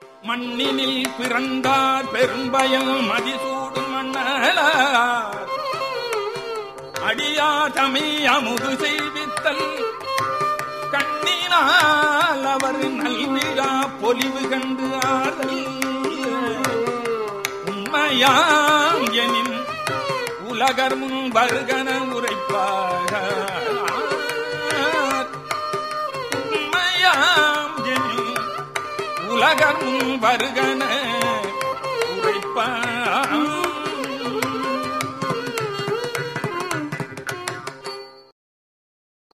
மண்ணினில் பிறந்தார் பெரும்பயல் மதிசூடும் மன்னலார் அடியார் தமை அமுது செய்வித்தல் கண்ணினால் அவர் நல்விழா பொலிவு கண்டு ஆதல் உண்மையாம் எனின் உலகர் முன் வருகன உரைப்பார் உண்மையாம் எனின் உலகர் முன் வருகன உரைப்பார்